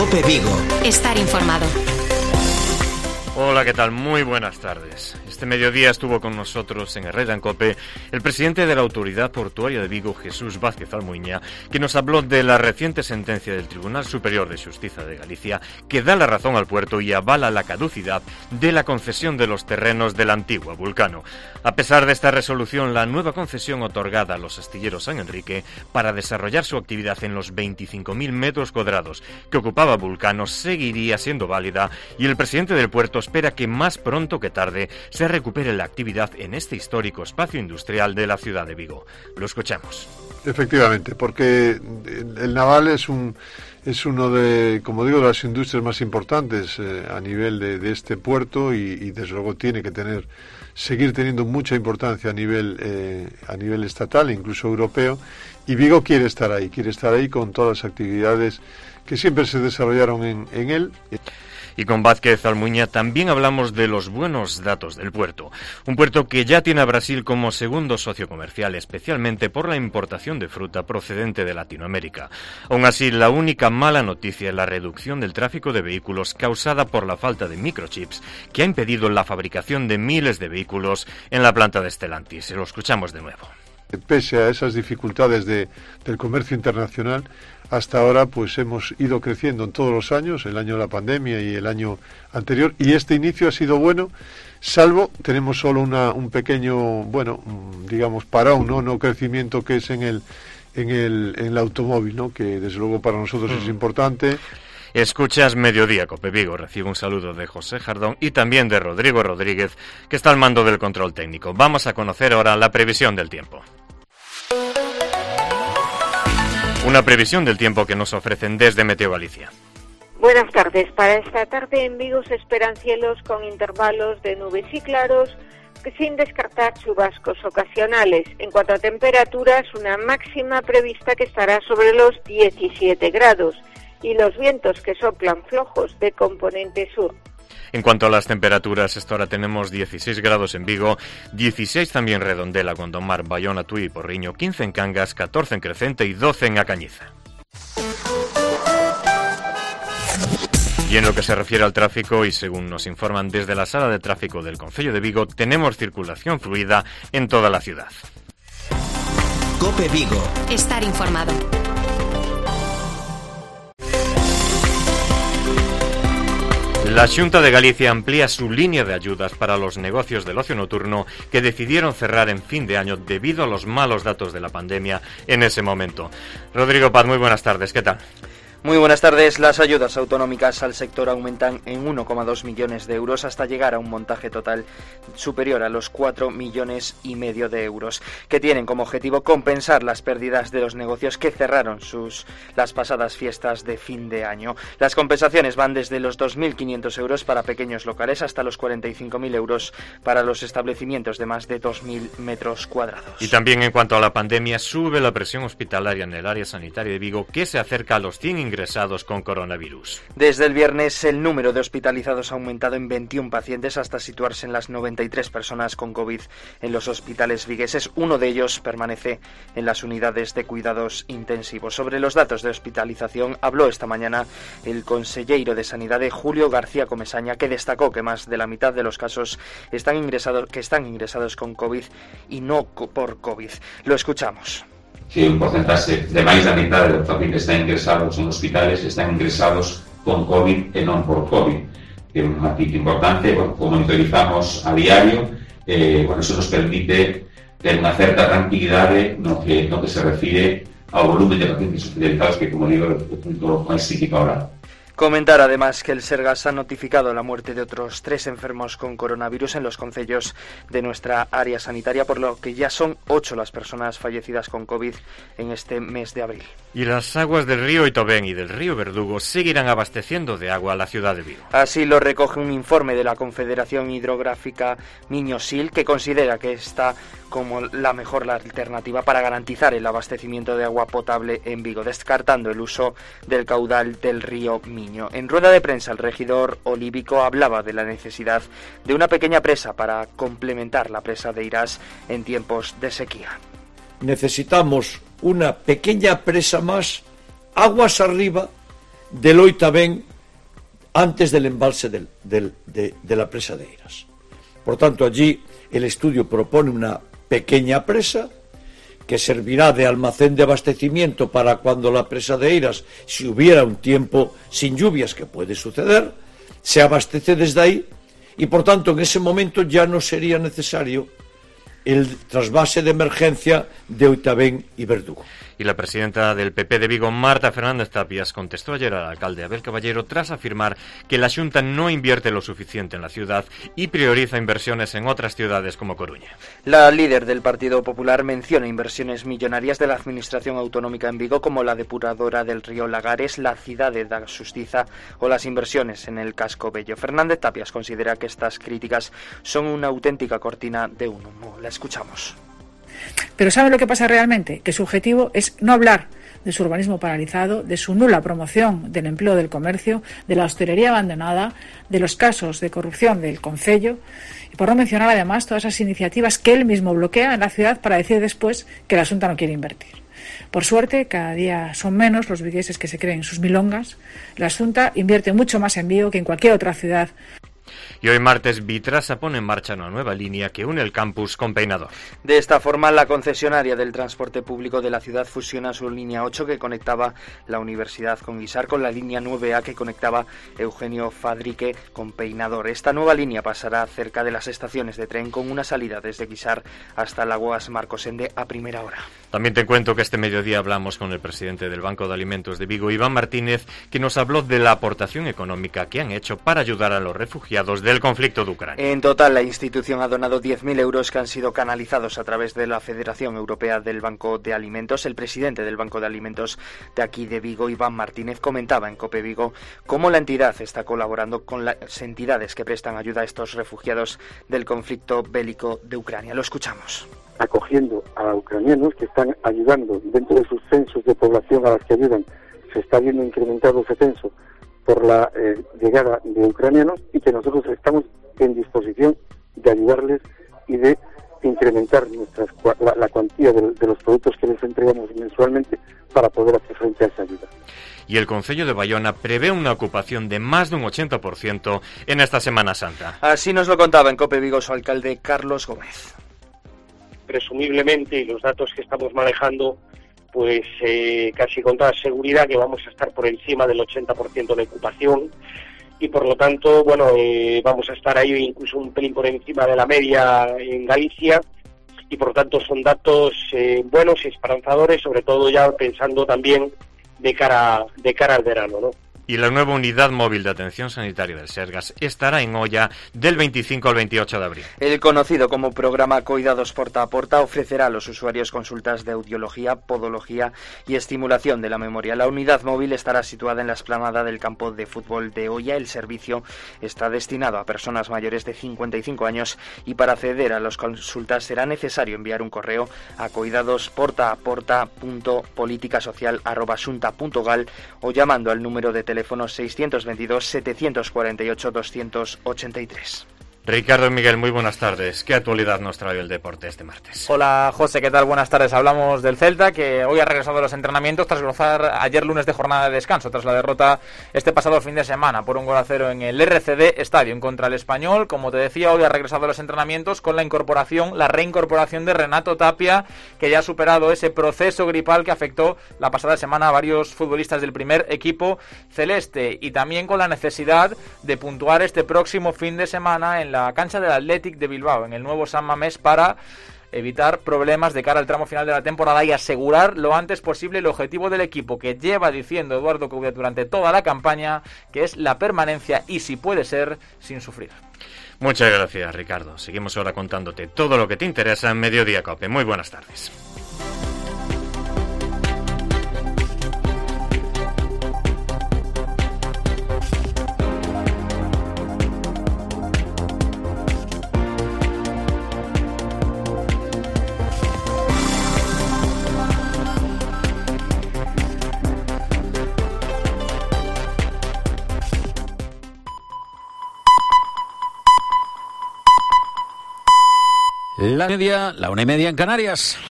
COPE Vigo. Estar informado. Hola, ¿qué tal? Muy buenas tardes. Este mediodía estuvo con nosotros en Herrera en COPE el presidente de la Autoridad Portuaria de Vigo, Jesús Vázquez Almuiña, que nos habló de la reciente sentencia del Tribunal Superior de Xustiza de Galicia que da la razón al puerto y avala la caducidad de la concesión de los terrenos de la antigua Vulcano. A pesar de esta resolución, la nueva concesión otorgada a los astilleros San Enrique para desarrollar su actividad en los 25.000 metros cuadrados que ocupaba Vulcano seguiría siendo válida y el presidente del puerto espera que más pronto que tarde se recupere la actividad en este histórico espacio industrial de la ciudad de Vigo. Lo escuchamos. Efectivamente, porque el naval es uno de, como digo, de las industrias más importantes a nivel de este puerto y desde luego tiene que seguir teniendo mucha importancia a nivel estatal, incluso europeo, y Vigo quiere estar ahí con todas las actividades que siempre se desarrollaron en él. Y con Vázquez Almuiña también hablamos de los buenos datos del puerto. Un puerto que ya tiene a Brasil como segundo socio comercial, especialmente por la importación de fruta procedente de Latinoamérica. Aún así, la única mala noticia es la reducción del tráfico de vehículos causada por la falta de microchips, que ha impedido la fabricación de miles de vehículos en la planta de Stellantis. Lo escuchamos de nuevo. Pese a esas dificultades del comercio internacional, hasta ahora pues hemos ido creciendo en todos los años, el año de la pandemia y el año anterior, y este inicio ha sido bueno, salvo tenemos solo un pequeño, digamos parón, no crecimiento, que es en el automóvil, ¿no? Que desde luego para nosotros es importante. Escuchas Mediodía COPE Vigo. Recibo un saludo de José Jardón y también de Rodrigo Rodríguez, que está al mando del control técnico. Vamos a conocer ahora la previsión del tiempo. Una previsión del tiempo que nos ofrecen desde Meteo Galicia. Buenas tardes. Para esta tarde en Vigo se esperan cielos con intervalos de nubes y claros, sin descartar chubascos ocasionales. En cuanto a temperaturas, una máxima prevista que estará sobre los 17 grados y los vientos que soplan flojos de componente sur. En cuanto a las temperaturas, esta hora tenemos 16 grados en Vigo, 16 también en Redondela, Gondomar, Bayona, Tui y Porriño, 15 en Cangas, 14 en Crecente y 12 en A Cañiza. Y en lo que se refiere al tráfico, y según nos informan desde la sala de tráfico del Concello de Vigo, tenemos circulación fluida en toda la ciudad. COPE Vigo. Estar informado. La Xunta de Galicia amplía su línea de ayudas para los negocios del ocio nocturno que decidieron cerrar en fin de año debido a los malos datos de la pandemia en ese momento. Rodrigo Paz, muy buenas tardes, ¿qué tal? Muy buenas tardes. Las ayudas autonómicas al sector aumentan en 1,2 millones de euros hasta llegar a un montaje total superior a los 4,5 millones de euros, que tienen como objetivo compensar las pérdidas de los negocios que cerraron las pasadas fiestas de fin de año. Las compensaciones van desde los 2.500 euros para pequeños locales hasta los 45.000 euros para los establecimientos de más de 2.000 metros cuadrados. Y también en cuanto a la pandemia, sube la presión hospitalaria en el área sanitaria de Vigo, que se acerca a los 100 ingresados con coronavirus. Desde el viernes el número de hospitalizados ha aumentado en 21 pacientes hasta situarse en las 93 personas con COVID en los hospitales vigueses. Uno de ellos permanece en las unidades de cuidados intensivos. Sobre los datos de hospitalización habló esta mañana el conselleiro de Sanidade, Julio García Comesaña, que destacó que más de la mitad de los casos están ingresados con COVID y no por COVID. Lo escuchamos. Que un porcentaxe de máis da mitad dos pacientes que están ingresados en hospitales están ingresados con COVID e non por COVID. É unha cita importante, como monitorizamos a diario, eso nos permite ter unha certa tranquilidade no que se refire ao volumen de pacientes hospitalizados, que, como digo, é o punto máis crítico ahora. Comentar además que el Sergas ha notificado la muerte de otros 3 enfermos con coronavirus en los concellos de nuestra área sanitaria, por lo que ya son 8 las personas fallecidas con COVID en este mes de abril. Y las aguas del río Itobén y del río Verdugo seguirán abasteciendo de agua a la ciudad de Vigo. Así lo recoge un informe de la Confederación Hidrográfica Miño-Sil, que considera que esta como la mejor alternativa para garantizar el abastecimiento de agua potable en Vigo, descartando el uso del caudal del río Miño. En rueda de prensa, el regidor olívico hablaba de la necesidad de una pequeña presa para complementar la presa de Irás en tiempos de sequía. Necesitamos una pequeña presa más, aguas arriba, de loita ben antes del embalse de la presa de Eiras. Por tanto, allí el estudio propone una pequeña presa que servirá de almacén de abastecimiento para cuando la presa de Eiras, si hubiera un tiempo sin lluvias, que puede suceder, se abastece desde ahí y, por tanto, en ese momento ya no sería necesario el trasvase de emergencia de Oitabén y Verdugo. Y la presidenta del PP de Vigo, Marta Fernández Tapias, contestó ayer al alcalde Abel Caballero tras afirmar que la Xunta no invierte lo suficiente en la ciudad y prioriza inversiones en otras ciudades como Coruña. La líder del Partido Popular menciona inversiones millonarias de la Administración Autonómica en Vigo, como la depuradora del río Lagares, la cidade da Xustiza o las inversiones en el Casco Bello. Fernández Tapias considera que estas críticas son una auténtica cortina de humo. La escuchamos. Pero ¿saben lo que pasa realmente? Que su objetivo es no hablar de su urbanismo paralizado, de su nula promoción del empleo del comercio, de la hostelería abandonada, de los casos de corrupción del concello, y por no mencionar además todas esas iniciativas que él mismo bloquea en la ciudad para decir después que la Xunta no quiere invertir. Por suerte, cada día son menos los vigueses que se creen sus milongas. La Xunta invierte mucho más en Vigo que en cualquier otra ciudad. Y hoy martes Vitrasa pone en marcha una nueva línea que une el campus con Peinador. De esta forma, la concesionaria del transporte público de la ciudad fusiona su línea 8 que conectaba la Universidad con Guisar con la línea 9A que conectaba Eugenio Fadrique con Peinador. Esta nueva línea pasará cerca de las estaciones de tren con una salida desde Guisar hasta Lagoas Marcosende a primera hora. También te cuento que este mediodía hablamos con el presidente del Banco de Alimentos de Vigo, Iván Martínez, que nos habló de la aportación económica que han hecho para ayudar a los refugiados del conflicto de Ucrania. En total, la institución ha donado 10.000 euros que han sido canalizados a través de la Federación Europea del Banco de Alimentos. El presidente del Banco de Alimentos de aquí de Vigo, Iván Martínez, comentaba en COPE Vigo cómo la entidad está colaborando con las entidades que prestan ayuda a estos refugiados del conflicto bélico de Ucrania. Lo escuchamos. Acogiendo a ucranianos que están ayudando dentro de sus censos de población a las que ayudan. Se está viendo incrementado ese censo por la llegada de ucranianos y que nosotros estamos en disposición de ayudarles y de incrementar la cuantía de los productos que les entregamos mensualmente para poder hacer frente a esa ayuda. Y el Concello de Bayona prevé una ocupación de más de un 80% en esta Semana Santa. Así nos lo contaba en COPE Vigo su alcalde Carlos Gómez. Presumiblemente, y los datos que estamos manejando, pues casi con toda seguridad que vamos a estar por encima del 80% de ocupación y por lo tanto, bueno, vamos a estar ahí incluso un pelín por encima de la media en Galicia y por lo tanto son datos buenos y esperanzadores, sobre todo ya pensando también de cara al verano, ¿no? Y la nueva unidad móvil de atención sanitaria del Sergas estará en Oia del 25 al 28 de abril. El conocido como programa Cuidados Porta a Porta ofrecerá a los usuarios consultas de audiología, podología y estimulación de la memoria. La unidad móvil estará situada en la explanada del campo de fútbol de Oia. El servicio está destinado a personas mayores de 55 años y para acceder a las consultas será necesario enviar un correo a cuidadosportaaporta.politicasocial@xunta.gal o llamando al número de teléfono 622-748-283. Ricardo y Miguel, muy buenas tardes. ¿Qué actualidad nos trae el deporte este martes? Hola José, ¿qué tal? Buenas tardes. Hablamos del Celta, que hoy ha regresado a los entrenamientos tras gozar ayer lunes de jornada de descanso, tras la derrota este pasado fin de semana por 1-0 en el RCD Stadium contra el Español. Como te decía, hoy ha regresado a los entrenamientos con la reincorporación de Renato Tapia, que ya ha superado ese proceso gripal que afectó la pasada semana a varios futbolistas del primer equipo celeste, y también con la necesidad de puntuar este próximo fin de semana en la cancha del Athletic de Bilbao, en el nuevo San Mamés, para evitar problemas de cara al tramo final de la temporada y asegurar lo antes posible el objetivo del equipo, que lleva diciendo Eduardo Coudet durante toda la campaña, que es la permanencia y, si puede ser, sin sufrir. Muchas gracias, Ricardo. Seguimos ahora contándote todo lo que te interesa en Mediodía Cope. Muy buenas tardes. La 1:30 en Canarias.